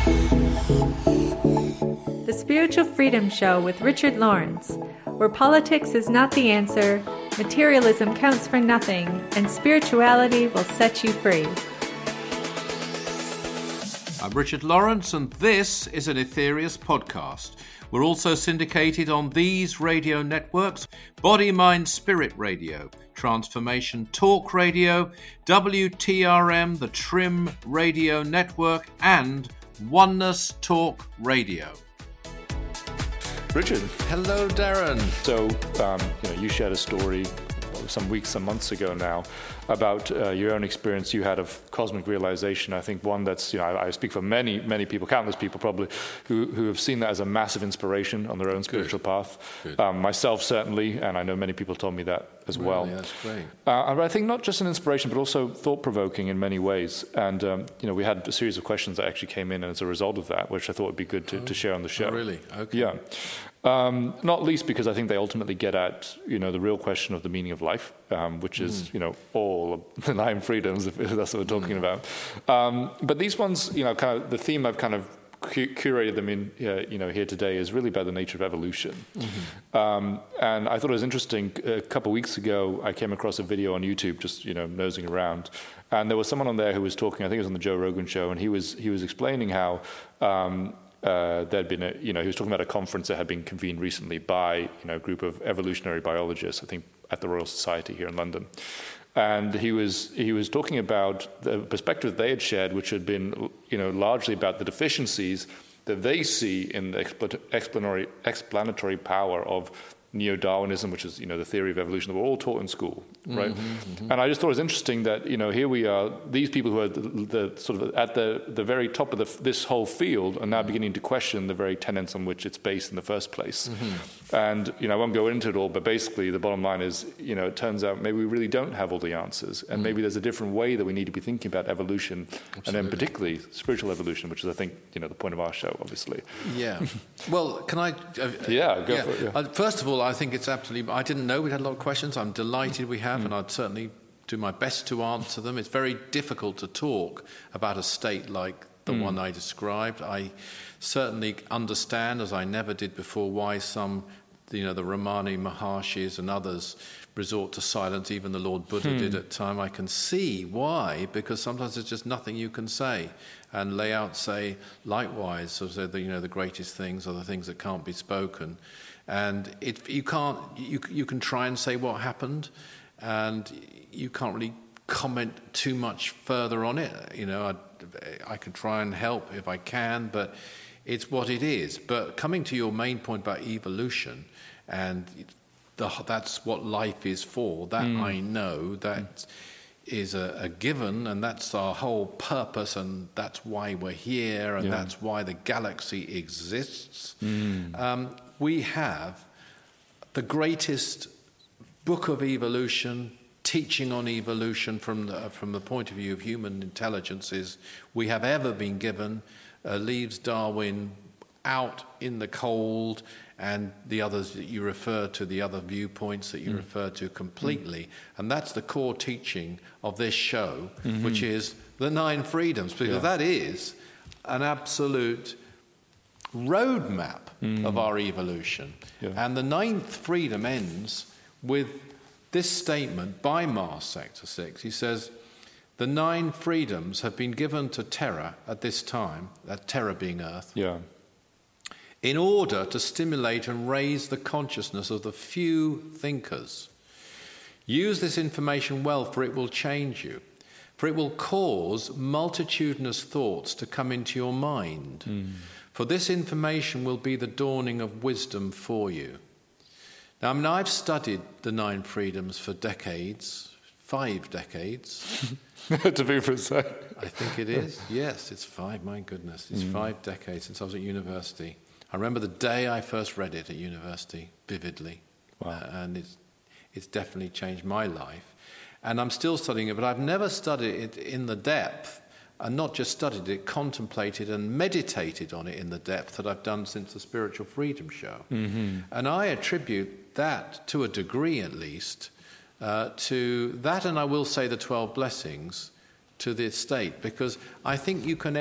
The Spiritual Freedom Show with Richard Lawrence, where politics is not the answer, materialism counts for nothing, and spirituality will set you free. I'm Richard Lawrence, and this is an Aetherius podcast. We're also syndicated on these radio networks: Body, Mind, Spirit Radio, Transformation Talk Radio, WTRM, the TRIM Radio Network, and Oneness Talk Radio. Richard. Hello, Darren. So, you shared a story some months ago now about your own experience you had of cosmic realization. I think one that's, I speak for many people, countless people probably, who have seen that as a massive inspiration on their own spiritual path. Myself, certainly, and I know many people told me that as well. That's great. And I think not just an inspiration, but also thought-provoking in many ways. And, we had a series of questions that actually came in as a result of that, which I thought would be good to share on the show. Oh, really? Okay. Yeah. Not least because I think they ultimately get at, the real question of the meaning of life, which is, all of the 9 freedoms, if that's what we're talking about. But these ones, kind of the theme I've kind of curated them in, here today is really about the nature of evolution. And I thought it was interesting. A couple of weeks ago, I came across a video on YouTube, just, nosing around. And there was someone on there who was talking, I think it was on the Joe Rogan show, and he was explaining how there'd been he was talking about a conference that had been convened recently by a group of evolutionary biologists, I think at the Royal Society here in London, and he was talking about the perspective they had shared, which had been largely about the deficiencies that they see in the explanatory power of neo-Darwinism, which is the theory of evolution that we're all taught in school, right? And I just thought it was interesting that here we are, these people who are the sort of at the very top of this whole field are now beginning to question the very tenets on which it's based in the first place. And I won't go into it all, but basically the bottom line is it turns out maybe we really don't have all the answers, and maybe there's a different way that we need to be thinking about evolution. Absolutely. And then particularly spiritual evolution, which is I think the point of our show, obviously. Yeah. Well, can I? For it. Yeah. First of all, I think it's absolutely. I didn't know we had a lot of questions. I'm delighted we have, and I'd certainly do my best to answer them. It's very difficult to talk about a state like the one I described. I certainly understand, as I never did before, why some, the Ramani Maharshis and others resort to silence. Even the Lord Buddha did at time. I can see why, because sometimes there's just nothing you can say. And Layout say likewise. So the greatest things are the things that can't be spoken. And you can try and say what happened, and you can't really comment too much further on it. I can try and help if I can, but it's what it is. But coming to your main point about evolution, and that's what life is for, that I know, that is a given, and that's our whole purpose, and that's why we're here, and that's why the galaxy exists. We have the greatest book of evolution, teaching on evolution from the point of view of human intelligences we have ever been given. Leaves Darwin out in the cold, and the others that you refer to, the other viewpoints that you refer to completely. And that's the core teaching of this show, which is the 9 freedoms, because that is an absolute roadmap of our evolution. And the 9th freedom ends with this statement by Mars Sector 6. He says, the 9 freedoms have been given to Terra at this time, that Terra being Earth, in order to stimulate and raise the consciousness of the few thinkers. Use this information well, for it will change you. For it will cause multitudinous thoughts to come into your mind. For this information will be the dawning of wisdom for you. Now, I've studied the 9 freedoms for decades, 5 decades. To be precise. I think it is. Yes, it's 5. My goodness, it's 5 decades since I was at university. I remember the day I first read it at university vividly. Wow. And it's definitely changed my life. And I'm still studying it, but I've never studied it in the depth, and not just studied it, contemplated and meditated on it in the depth that I've done since the Spiritual Freedom Show. And I attribute that, to a degree at least, to that, and I will say the 12 blessings, to the state, because I think you can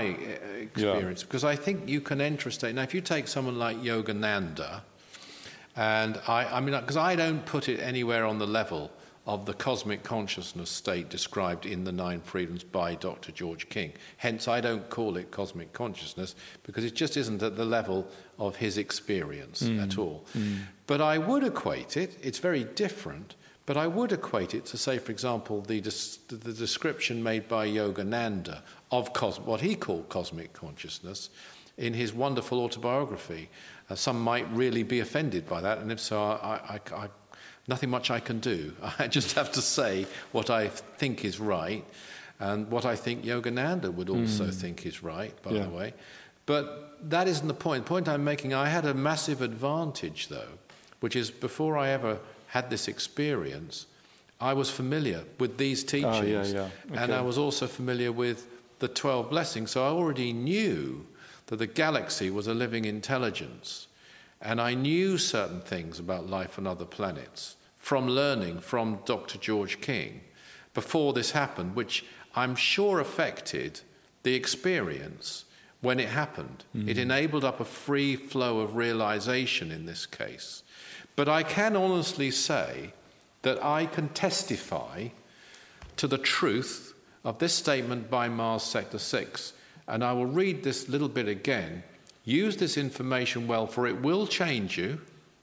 because I think you can enter a state. Now, if you take someone like Yogananda, and I mean, because I don't put it anywhere on the level of the cosmic consciousness state described in the Nine Freedoms by Dr. George King. Hence, I don't call it cosmic consciousness, because it just isn't at the level of his experience at all. But I would equate it, it's very different, but I would equate it to, say, for example, the description made by Yogananda of what he called cosmic consciousness in his wonderful autobiography. Some might really be offended by that, and if so, I nothing much I can do. I just have to say what I think is right, and what I think Yogananda would also think is right, by the way. But that isn't the point. The point I'm making, I had a massive advantage, though, which is before I ever had this experience, I was familiar with these teachings. Okay. And I was also familiar with the 12 blessings. So I already knew that the galaxy was a living intelligence. And I knew certain things about life on other planets from learning from Dr. George King before this happened, which I'm sure affected the experience when it happened. It enabled up a free flow of realization in this case. But I can honestly say that I can testify to the truth of this statement by Mars Sector 6. And I will read this little bit again. Use this information well, for it will change you,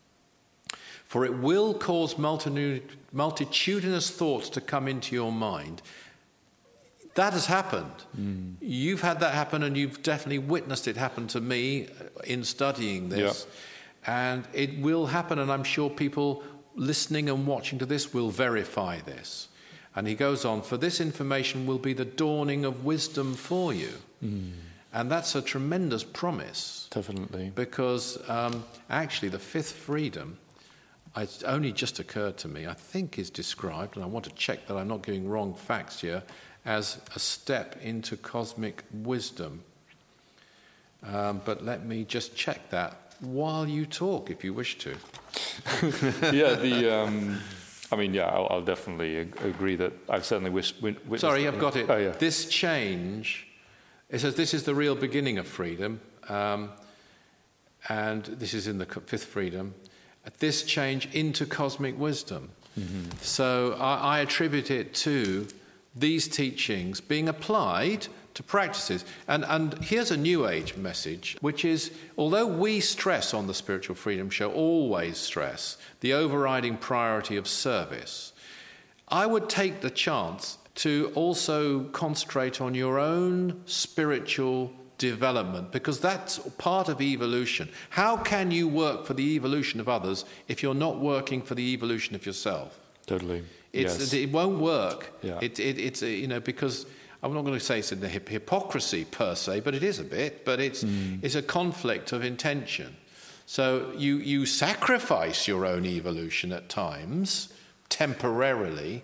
for it will cause multitudinous thoughts to come into your mind. That has happened. You've had that happen, and you've definitely witnessed it happen to me in studying this. And it will happen, and I'm sure people listening and watching to this will verify this. And he goes on, for this information will be the dawning of wisdom for you. And that's a tremendous promise. Definitely. Because actually the fifth freedom, it only just occurred to me, I think is described, and I want to check that I'm not giving wrong facts here, as a step into cosmic wisdom. But let me just check that while you talk, if you wish to. I'll definitely agree that I've certainly witnessed... Sorry, I've got it. Oh, yeah. This change, it says this is the real beginning of freedom, and this is in the fifth freedom, this change into cosmic wisdom. So I attribute it to these teachings being applied to practices. And here's a New Age message, which is, although we stress on the Spiritual Freedom Show, always stress the overriding priority of service, I would take the chance to also concentrate on your own spiritual development, because that's part of evolution. How can you work for the evolution of others if you're not working for the evolution of yourself? Totally. It won't work. Yeah. It's because I'm not going to say it's a hypocrisy per se, but it is a bit. But it's a conflict of intention. So you sacrifice your own evolution at times, temporarily,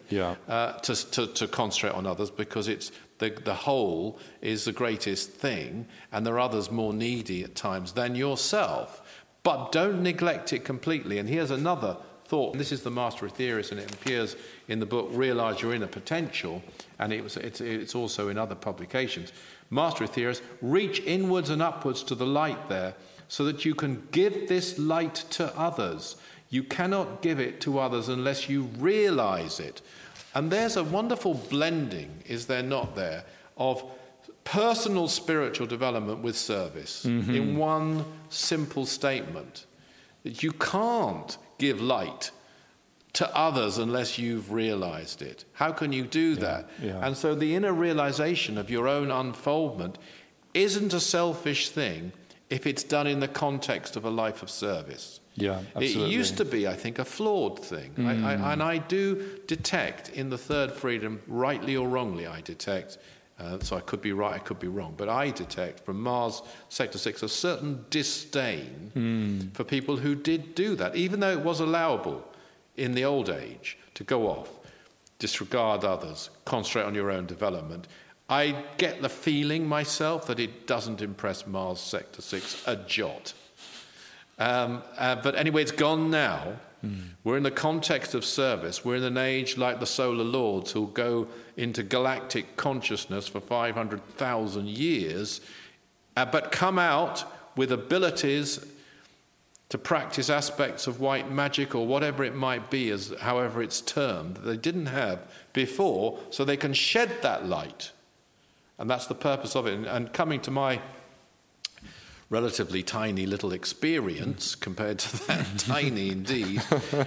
to concentrate on others, because it's the whole is the greatest thing, and there are others more needy at times than yourself. But don't neglect it completely. And here's another thought. This is the Master Aetherius, and it appears in the book Realize Your Inner Potential, and it's also in other publications. Master Aetherius, reach inwards and upwards to the light there, so that you can give this light to others. You cannot give it to others unless you realize it. And there's a wonderful blending, is there not there, of personal spiritual development with service in one simple statement. That you can't give light to others unless you've realized it. How can you do that? Yeah. And so the inner realization of your own unfoldment isn't a selfish thing if it's done in the context of a life of service. Yeah, absolutely. It used to be, I think, a flawed thing. And I do detect in the third freedom, rightly or wrongly, I detect, so I could be right, I could be wrong, but I detect from Mars Sector 6 a certain disdain for people who did do that, even though it was allowable in the old age to go off, disregard others, concentrate on your own development. I get the feeling myself that it doesn't impress Mars Sector 6 a jot. But anyway, it's gone now. We're in the context of service. We're in an age like the Solar Lords who'll go into galactic consciousness for 500,000 years, but come out with abilities to practice aspects of white magic or whatever it might be, as however it's termed, that they didn't have before, so they can shed that light. And that's the purpose of it. And coming to my relatively tiny little experience compared to that tiny indeed,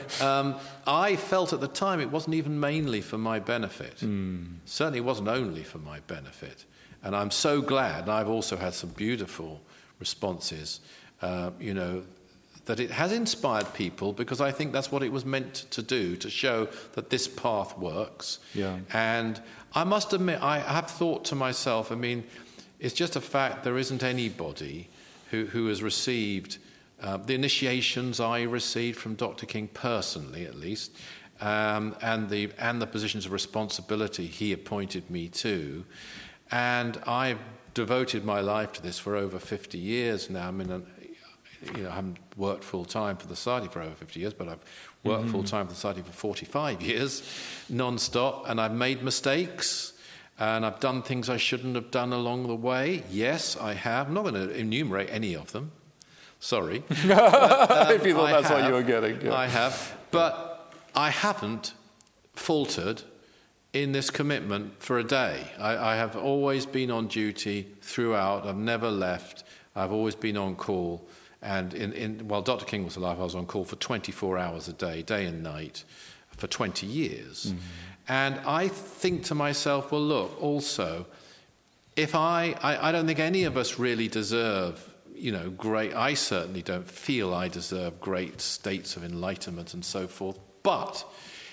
I felt at the time it wasn't even mainly for my benefit. Certainly it wasn't only for my benefit. And I'm so glad, and I've also had some beautiful responses, that it has inspired people, because I think that's what it was meant to do, to show that this path works. Yeah. And I must admit, I have thought to myself, it's just a fact there isn't anybody who has received the initiations I received from Dr. King personally, at least, and the positions of responsibility he appointed me to. And I've devoted my life to this for over 50 years now. I haven't worked full-time for the Society for over 50 years, but I've worked full-time for the Society for 45 years, non-stop, and I've made mistakes, and I've done things I shouldn't have done along the way. Yes, I have. I'm not going to enumerate any of them. Sorry. If you thought that's what you were getting. Yeah. I have. But I haven't faltered in this commitment for a day. I have always been on duty throughout. I've never left. I've always been on call. And while Dr. King was alive, I was on call for 24 hours a day, day and night, for 20 years. And I think to myself, well, look, also, if I don't think any of us really deserve, I certainly don't feel I deserve great states of enlightenment and so forth. But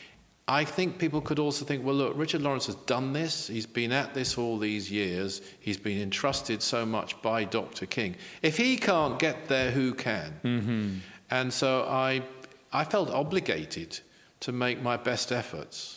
I think people could also think, well, look, Richard Lawrence has done this. He's been at this all these years. He's been entrusted so much by Dr. King. If he can't get there, who can? And so I felt obligated to make my best efforts,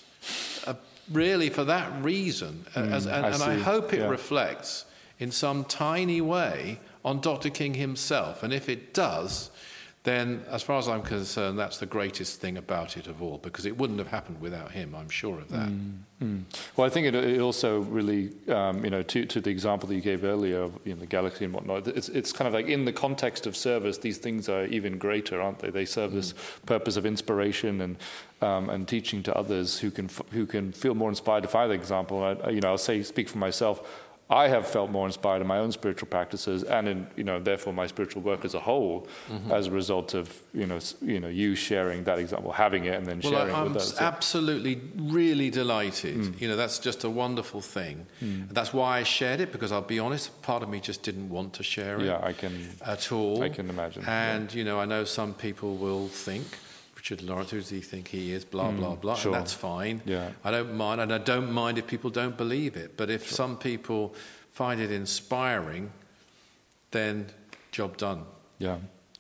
really for that reason. And I hope it reflects in some tiny way on Dr. King himself. And if it does, then, as far as I'm concerned, that's the greatest thing about it of all, because it wouldn't have happened without him, I'm sure of that. Well, I think it also really, to the example that you gave earlier of the galaxy and whatnot, it's kind of like in the context of service, these things are even greater, aren't they? They serve this purpose of inspiration and teaching to others who can feel more inspired. If I, for example, I'll speak for myself, I have felt more inspired in my own spiritual practices and in, therefore my spiritual work as a whole, as a result of, you sharing that example, having it and then sharing it with us. I'm absolutely really delighted. That's just a wonderful thing. That's why I shared it, because I'll be honest, part of me just didn't want to share it. At all. I can imagine. And, I know some people will think, Richard Lawrence, who does he think he is, blah, blah, blah, sure. and that's fine. Yeah. I don't mind, and I don't mind if people don't believe it. But if some people find it inspiring, then job done. Yeah.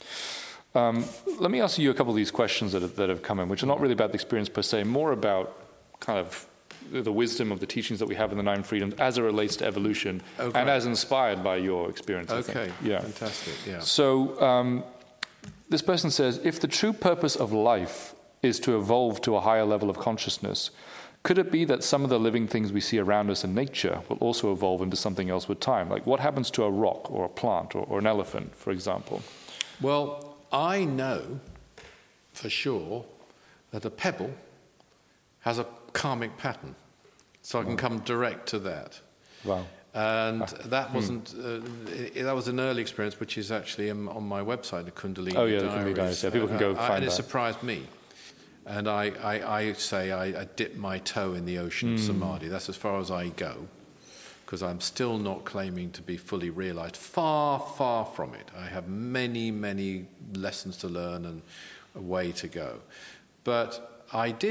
Let me ask you a couple of these questions that have come in, which are not really about the experience per se, more about kind of the wisdom of the teachings that we have in the Nine Freedoms as it relates to evolution and as inspired by your experience. Okay, yeah. Fantastic, yeah. So this person says, if the true purpose of life is to evolve to a higher level of consciousness, could it be that some of the living things we see around us in nature will also evolve into something else with time? Like what happens to a rock or a plant or an elephant, for example? Well, I know for sure that a pebble has a karmic pattern. So I can come direct to that. Wow. And that wasn't, that was an early experience, which is actually on my website, the Kundalini Diaries. Oh, yeah, the Kundalini Diaries. Yeah, people can go find that. And it surprised me. And I say I dip my toe in the ocean of samadhi. That's as far as I go, because I'm still not claiming to be fully realized. Far, far from it. I have many, many lessons to learn and a way to go. But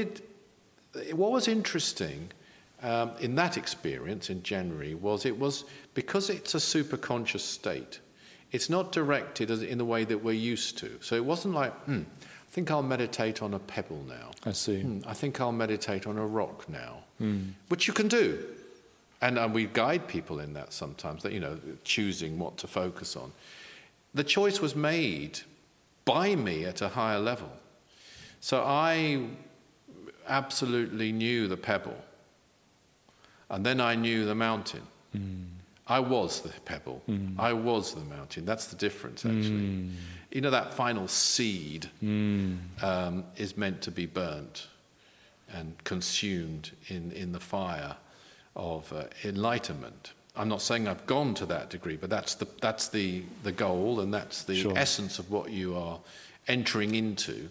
what was interesting in that experience in January was because it's a superconscious state, it's not directed in the way that we're used to. So it wasn't like, I think I'll meditate on a pebble now. I see. I think I'll meditate on a rock now, which you can do. And we guide people in that sometimes, that, choosing what to focus on. The choice was made by me at a higher level. So I absolutely knew the pebble. And then I knew the mountain. I was the pebble. I was the mountain. That's the difference, actually. You know, that final seed is meant to be burnt and consumed in the fire of enlightenment. I'm not saying I've gone to that degree, but that's the goal, and that's the essence of what you are entering into.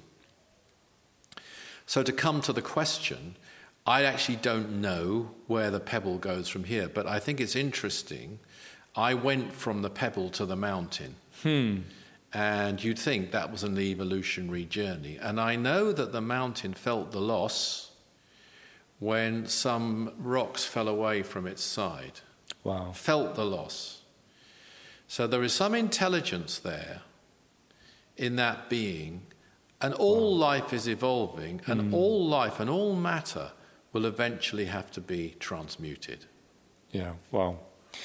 So to come to the question, I actually don't know where the pebble goes from here, but I think it's interesting. I went from the pebble to the mountain. And you'd think that was an evolutionary journey. And I know that the mountain felt the loss when some rocks fell away from its side. Wow. Felt the loss. So there is some intelligence there in that being, and all life is evolving, and all life and all matter will eventually have to be transmuted. Yeah, wow.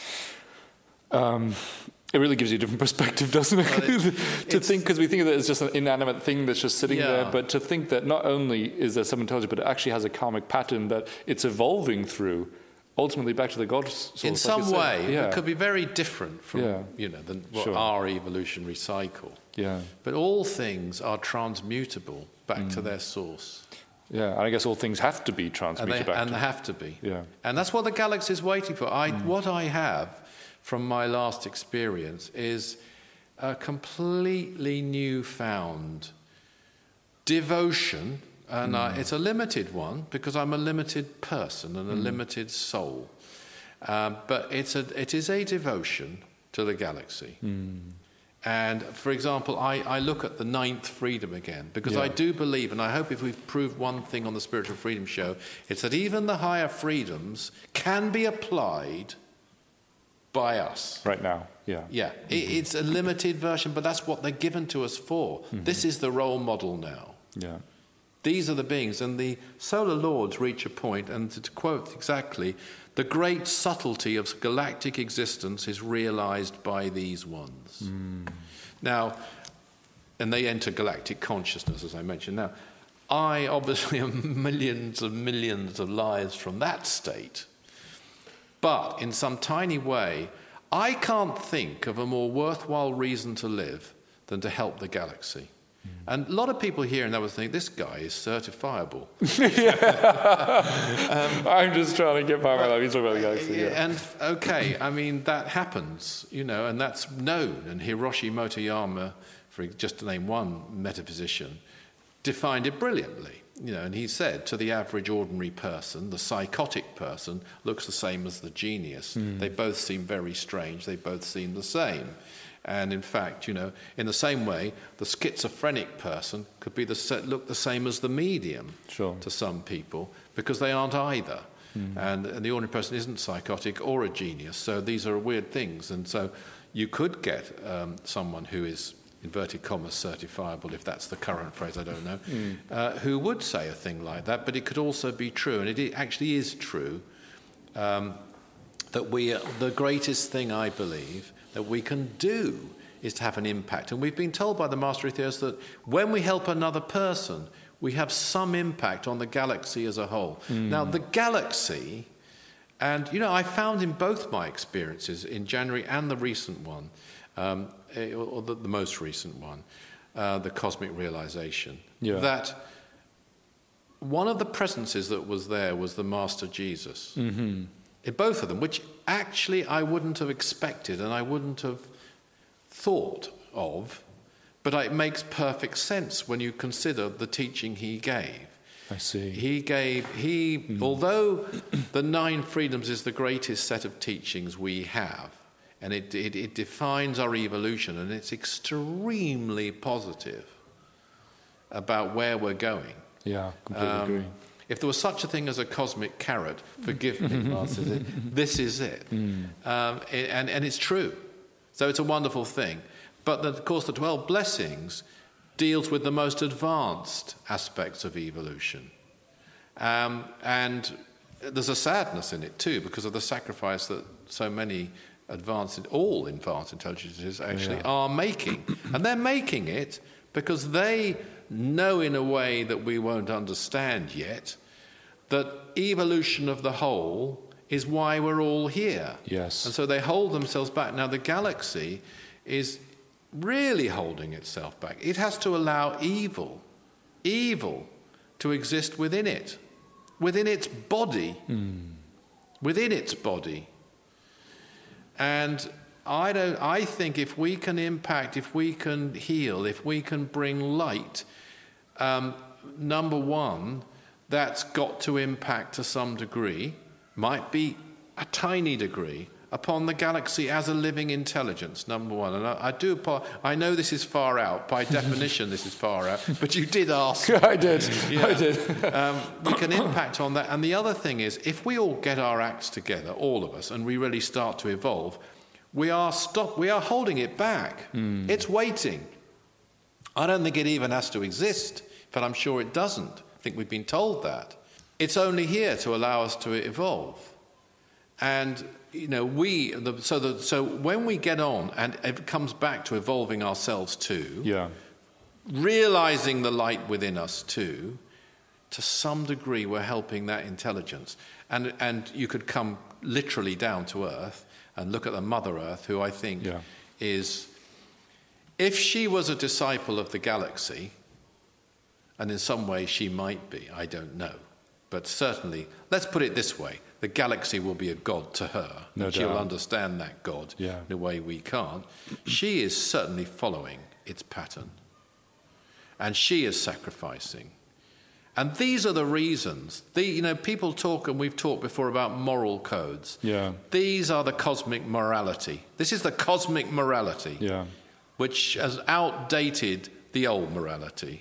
It really gives you a different perspective, doesn't it? Well, to think, because we think of it as just an inanimate thing that's just sitting there, but to think that not only is there some intelligence, but it actually has a karmic pattern that it's evolving through, ultimately back to the God source. In some way, it could be very different from than what our evolutionary cycle. Yeah. But all things are transmutable back to their source. Yeah, and I guess all things have to be transmuted back. And they have to be. Yeah. And that's what the galaxy is waiting for. What I have from my last experience is a completely newfound devotion, and it's a limited one because I'm a limited person and a limited soul. But it is a devotion to the galaxy. And, for example, I look at the ninth freedom again, because I do believe, and I hope if we've proved one thing on the Spiritual Freedom Show, it's that even the higher freedoms can be applied by us. Right now, Yeah, it's a limited version, but that's what they're given to us for. This is the role model now. Yeah. These are the beings, and the solar lords reach a point, and to quote exactly, the great subtlety of galactic existence is realized by these ones. Now, and they enter galactic consciousness, as I mentioned. Now, I obviously am millions and millions of lives from that state, but in some tiny way, I can't think of a more worthwhile reason to live than to help the galaxy. And a lot of people here and they would think, this guy is certifiable. I'm just trying to get by my life. He's talking about the galaxy. And, okay, I mean, that happens, and that's known. And Hiroshi Motoyama, for just to name one metaphysician, defined it brilliantly. And he said, to the average ordinary person, the psychotic person looks the same as the genius. They both seem very strange. They both seem the same. And in fact, in the same way, the schizophrenic person could be look the same as the medium to some people, because they aren't either. And the ordinary person isn't psychotic or a genius. So these are weird things. And so you could get someone who is, inverted commas, certifiable, if that's the current phrase, I don't know, who would say a thing like that. But it could also be true, and it actually is true, that the greatest thing, I believe, that we can do is to have an impact. And we've been told by the Master Aetherius that when we help another person, we have some impact on the galaxy as a whole. Now, the galaxy, and, I found in both my experiences, in January and the recent one, or the most recent one, the cosmic realization, that one of the presences that was there was the Master Jesus. In both of them, which actually I wouldn't have expected and I wouldn't have thought of, but it makes perfect sense when you consider the teaching he gave. I see. Although the 9 freedoms is the greatest set of teachings we have, and it defines our evolution, and it's extremely positive about where we're going. Yeah, completely agree. If there was such a thing as a cosmic carrot, forgive me, Master, this is it. And it's true. So it's a wonderful thing. But, of course, the 12 blessings deals with the most advanced aspects of evolution. And there's a sadness in it, too, because of the sacrifice that so many all advanced intelligences actually are making. And they're making it because they know in a way that we won't understand yet that evolution of the whole is why we're all here. Yes. And so they hold themselves back. Now, the galaxy is really holding itself back. It has to allow evil to exist within it, within its body, within its body. And I think if we can impact, if we can heal, if we can bring light, number one, that's got to impact to some degree, might be a tiny degree, upon the galaxy as a living intelligence, number one. And I know this is far out. By definition, this is far out. But you did ask. I did. Yeah. I did. We can impact on that. And the other thing is, if we all get our acts together, all of us, and we really start to evolve, we are holding it back. It's waiting. I don't think it even has to exist, but I'm sure it doesn't. I think we've been told that. It's only here to allow us to evolve. And so when we get on, and it comes back to evolving ourselves too, realizing the light within us too, to some degree we're helping that intelligence. And you could come literally down to Earth and look at the Mother Earth, who I think is, if she was a disciple of the galaxy, and in some way she might be, I don't know, but certainly, let's put it this way, the galaxy will be a god to her. No and she'll doubt. understand that god in a way we can't. She is certainly following its pattern. And she is sacrificing. And these are the reasons. People talk, and we've talked before about moral codes. Yeah. These are the cosmic morality. This is the cosmic morality, which has outdated the old morality.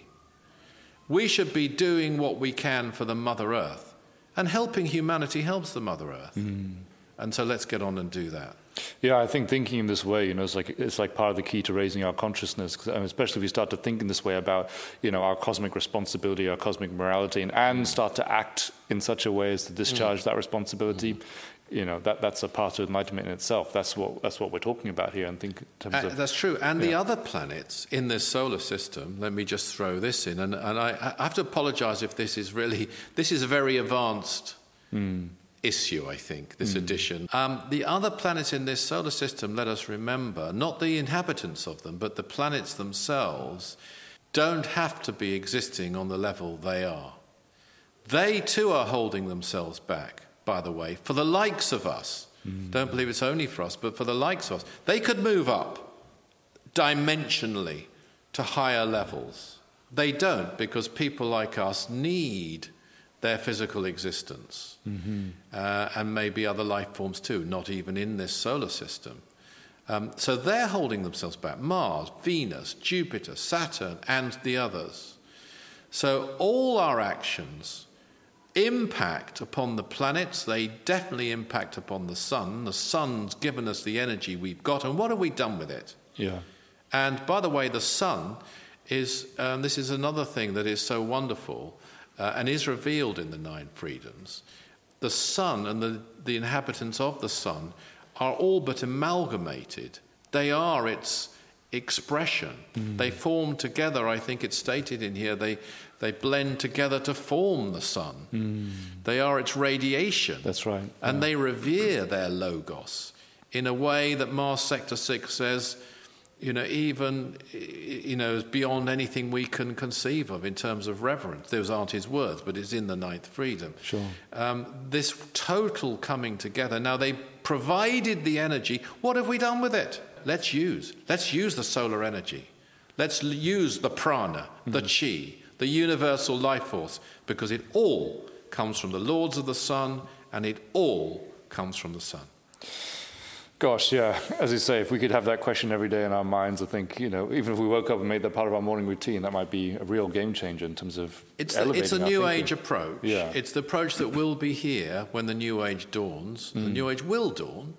We should be doing what we can for the Mother Earth. And helping humanity helps the Mother Earth. And so let's get on and do that. Yeah, I think thinking in this way, it's like part of the key to raising our consciousness, especially if we start to think in this way about, our cosmic responsibility, our cosmic morality, and start to act in such a way as to discharge that responsibility. That's a part of enlightenment in itself. That's what we're talking about here. And think in terms of, that's true. And the other planets in this solar system, let me just throw this in, and I have to apologize if this is a very advanced issue, I think, this edition. The other planets in this solar system, let us remember, not the inhabitants of them, but the planets themselves, don't have to be existing on the level they are. They too are holding themselves back, by the way, for the likes of us. Don't believe it's only for us, but for the likes of us. They could move up dimensionally to higher levels. They don't, because people like us need their physical existence. And maybe other life forms too, not even in this solar system. So they're holding themselves back. Mars, Venus, Jupiter, Saturn, and the others. So all our actions impact upon the planets. They definitely impact upon the sun. The sun's given us the energy we've got, and what have we done with it? And by the way, the sun is, this is another thing that is so wonderful and is revealed in the Nine Freedoms. The sun and the inhabitants of the sun are all but amalgamated. They are its expression. They form together, I think it's stated in here, they blend together to form the sun. They are its radiation. That's right. And they revere their logos in a way that Mars Sector 6 says, even beyond anything we can conceive of in terms of reverence. Those aren't his words, but it's in the Ninth Freedom. Sure. This total coming together. Now, they provided the energy. What have we done with it? Let's use the solar energy. Let's use the prana, the chi, the universal life force, because it all comes from the Lords of the Sun, and it all comes from the sun. Gosh, yeah. As you say, if we could have that question every day in our minds, I think, even if we woke up and made that part of our morning routine, that might be a real game changer in terms of elevating It's a our new thinking. age approach. Yeah. It's the approach that will be here when the new age dawns. The new age will dawn,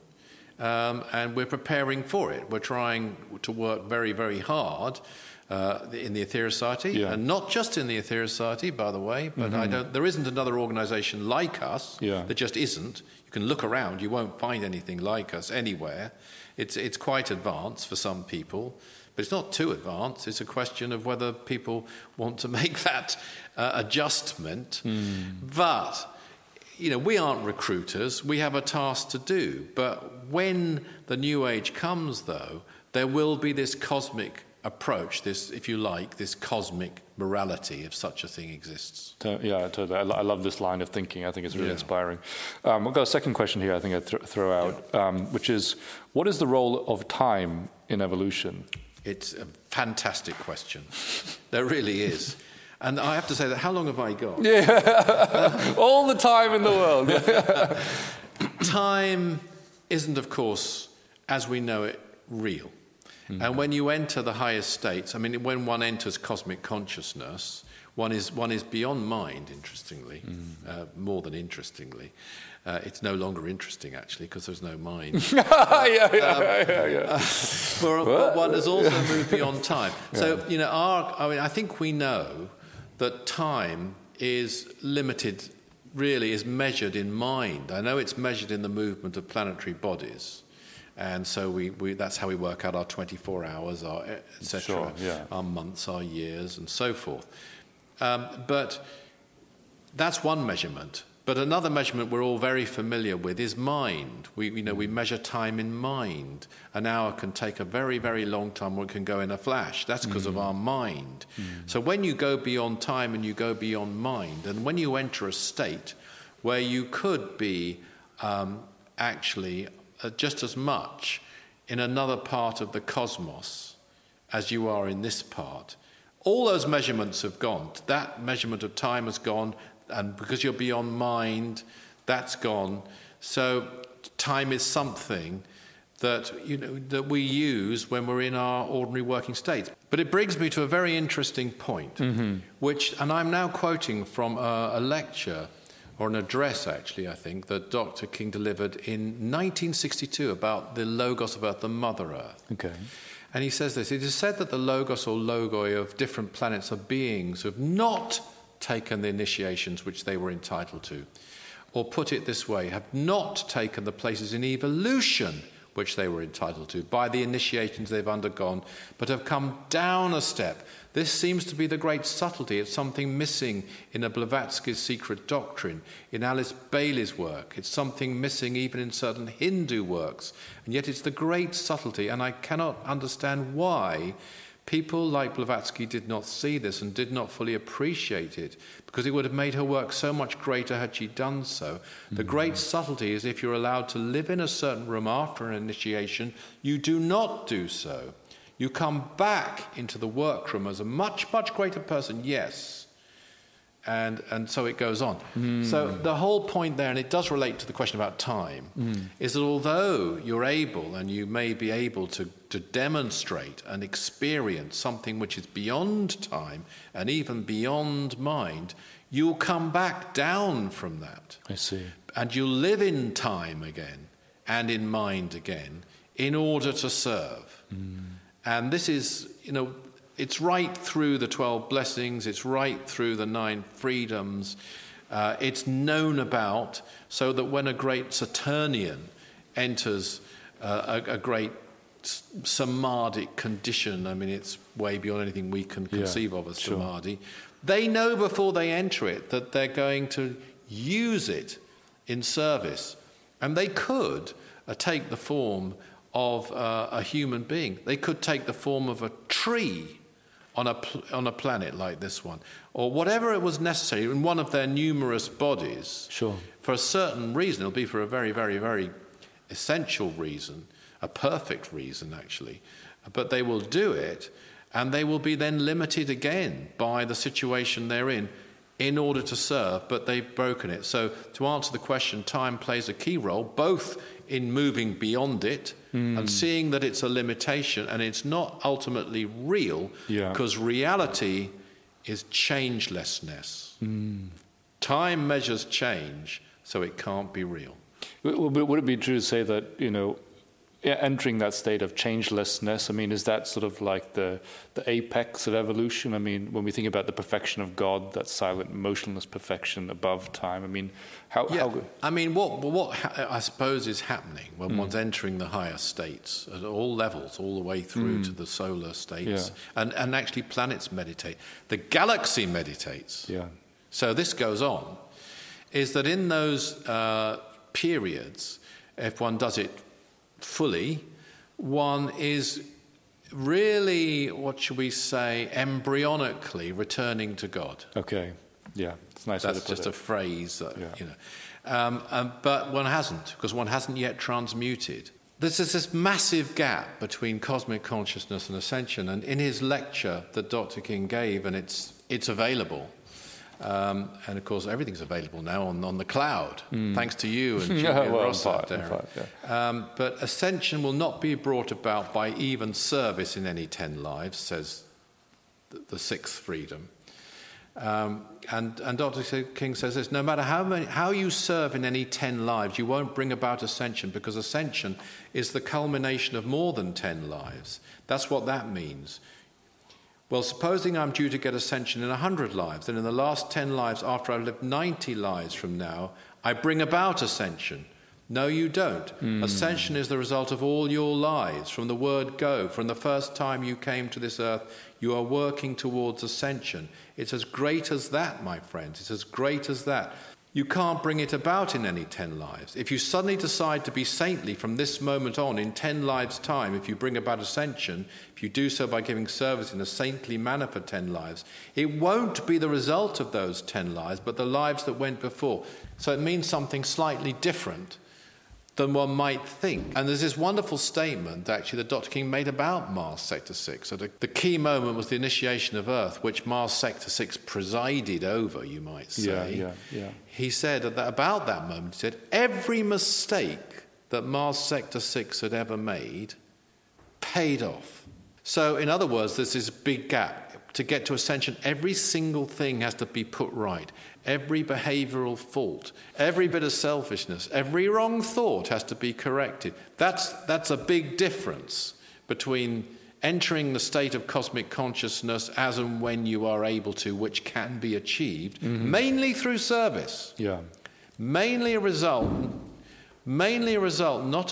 and we're preparing for it. We're trying to work very, very hard in the Aetherius Society, and not just in the Aetherius Society, by the way, but there isn't another organization like us. There just isn't. You can look around, you won't find anything like us anywhere. It's quite advanced for some people, But it's not too advanced. It's a question of whether people want to make that adjustment. But, we aren't recruiters. We have a task to do. But when the New Age comes, though, there will be this cosmic approach, this, if you like, this cosmic morality, if such a thing exists. Yeah, totally. I love this line of thinking. I think it's really inspiring. We've got a second question here I think I'd throw out, which is, what is the role of time in evolution? It's a fantastic question. There really is. And I have to say that, how long have I got? Yeah, all the time in the world. Time isn't, of course, as we know it, real. And when you enter the highest states, I mean, when one enters cosmic consciousness, one is beyond mind, interestingly, more than interestingly. It's no longer interesting, actually, because there's no mind. But one has also moved beyond time. So, I think we know that time is limited, really, is measured in mind. I know it's measured in the movement of planetary bodies. And so that's how we work out our 24 hours, our etc., our months, our years, and so forth. But that's one measurement. But another measurement we're all very familiar with is mind. We measure time in mind. An hour can take a very, very long time, or it can go in a flash. That's because of our mind. So when you go beyond time and you go beyond mind, and when you enter a state where you could be actually just as much in another part of the cosmos as you are in this part, all those measurements have gone. That measurement of time has gone, and because you're beyond mind, that's gone. So time is something that that we use when we're in our ordinary working state. But it brings me to a very interesting point, and I'm now quoting from a lecture, or an address, actually, I think, that Dr. King delivered in 1962 about the Logos of Earth, the Mother Earth. Okay. And he says this: it is said that the Logos or Logoi of different planets are beings who have not taken the initiations which they were entitled to. Or put it this way, have not taken the places in evolution which they were entitled to by the initiations they've undergone, but have come down a step. This seems to be the great subtlety. It's something missing in a Blavatsky's Secret Doctrine, in Alice Bailey's work. It's something missing even in certain Hindu works. And yet it's the great subtlety, and I cannot understand why people like Blavatsky did not see this and did not fully appreciate it, because it would have made her work so much greater had she done so. The great subtlety is, if you're allowed to live in a certain room after an initiation, you do not do so. You come back into the workroom as a much, much greater person, yes. And so it goes on. So the whole point there, and it does relate to the question about time, is that although you're able, and you may be able to demonstrate and experience something which is beyond time and even beyond mind, you'll come back down from that. I see. And you'll live in time again and in mind again in order to serve. And this is, it's right through the 12 blessings, it's right through the 9 freedoms, it's known about, so that when a great Saturnian enters a great samadhic condition, I mean, it's way beyond anything we can conceive of as samadhi, they know before they enter it that they're going to use it in service. And they could take the form of a human being. They could take the form of a tree on a planet like this one, or whatever it was necessary in one of their numerous bodies. Sure. For a certain reason. It'll be for a very, very, very essential reason, a perfect reason, actually. But they will do it, and they will be then limited again by the situation they're in order to serve, but they've broken it. So to answer the question, time plays a key role, both in moving beyond it and seeing that it's a limitation and it's not ultimately real, because reality is changelessness. Time measures change, so it can't be real. Would it be true to say that, entering that state of changelessness, I mean, is that sort of like the apex of evolution? I mean, when we think about the perfection of God, that silent, motionless perfection above time, I mean, how I mean, what I suppose is happening when one's entering the higher states at all levels, all the way through to the solar states, and actually planets meditate. The galaxy meditates. Yeah. So this goes on, is that in those periods, if one does it fully, one is really, what should we say, embryonically returning to God. Okay, yeah, it's nice. That's just a phrase that, you know. But one hasn't, because one hasn't yet transmuted. There's this massive gap between cosmic consciousness and ascension, and in his lecture that Dr. King gave, and it's available. And of course, everything's available now on the cloud, thanks to you and Julian Ross out there. But ascension will not be brought about by even service in any 10 lives, says the sixth freedom. And Dr. King says this: no matter how you serve in any 10 lives, you won't bring about ascension, because ascension is the culmination of more than 10 lives. That's what that means. Well, supposing I'm due to get ascension in 100 lives, then in the last 10 lives, after I've lived 90 lives from now, I bring about ascension. No, you don't. Ascension is the result of all your lives, from the word go. From the first time you came to this earth, you are working towards ascension. It's as great as that, my friends. It's as great as that. You can't bring it about in any 10 lives. If you suddenly decide to be saintly from this moment on, in 10 lives' time, if you bring about ascension, if you do so by giving service in a saintly manner for 10 lives, it won't be the result of those 10 lives, but the lives that went before. So it means something slightly different than one might think. And there's this wonderful statement, actually, that Dr. King made about Mars Sector 6. So the key moment was the initiation of Earth, which Mars Sector 6 presided over, you might say. Yeah. He said about that moment, he said, every mistake that Mars Sector 6 had ever made paid off. So, in other words, there's this big gap. To get to ascension, every single thing has to be put right. Every behavioral fault, every bit of selfishness, every wrong thought has to be corrected. That's a big difference between entering the state of cosmic consciousness as and when you are able to, which can be achieved, mainly through service. Yeah. Mainly a result not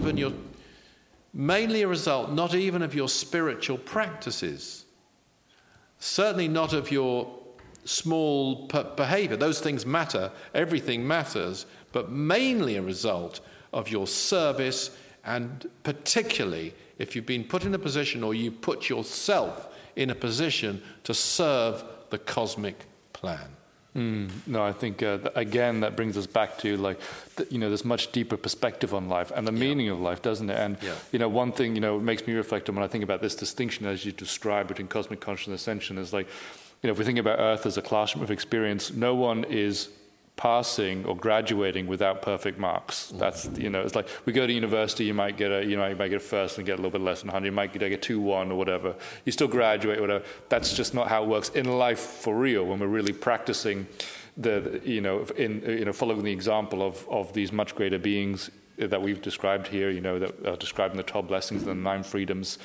even of your spiritual practices. Certainly not of your small behavior. Those things matter. Everything matters. But mainly a result of your service, and particularly if you've been put in a position, or you put yourself in a position to serve the cosmic plan. No, I think, again, that brings us back to, this much deeper perspective on life and the meaning of life, doesn't it? And, one thing, it makes me reflect on when I think about this distinction as you describe between cosmic consciousness and ascension is if we think about Earth as a classroom of experience, no one is passing or graduating without perfect marks. That's, it's like we go to university, you might get a first and get a little bit less than 100. You might get a 2-1 or whatever. You still graduate or whatever. That's just not how it works in life for real, when we're really practicing following the example of these much greater beings that we've described here, that are described in the 12 blessings and the 9 freedoms.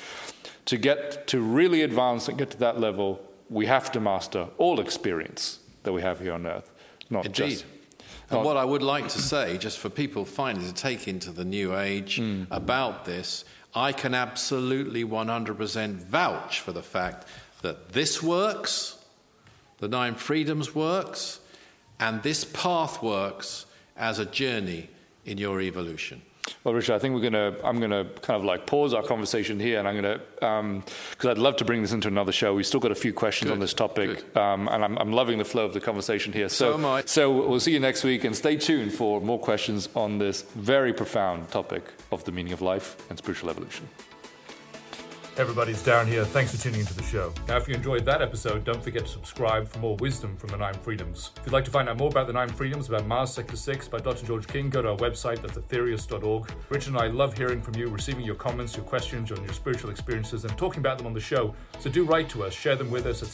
To really advance and get to that level, we have to master all experience that we have here on Earth. Indeed. And what I would like to say, just for people finally to take into the new age about this, I can absolutely 100% vouch for the fact that this works, the 9 freedoms works, and this path works as a journey in your evolution. Well, Richard, I think I'm gonna kind of pause our conversation here, and I'm gonna because I'd love to bring this into another show. We've still got a few questions on this topic, and I'm loving the flow of the conversation here. So am I. So we'll see you next week, and stay tuned for more questions on this very profound topic of the meaning of life and spiritual evolution. Everybody's down here. Thanks for tuning into the show. Now, if you enjoyed that episode, don't forget to subscribe for more wisdom from the 9 freedoms. If you'd like to find out more about the 9 freedoms, about Mars Sector 6 by Dr. George King, go to our website, that's aetherius.org. Richard and I love hearing from you, receiving your comments, your questions on your spiritual experiences, and talking about them on the show. So do write to us, share them with us at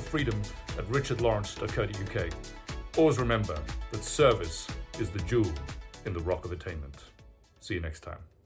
spiritualfreedom@richardlawrence.co.uk. Always remember that service is the jewel in the rock of attainment. See you next time.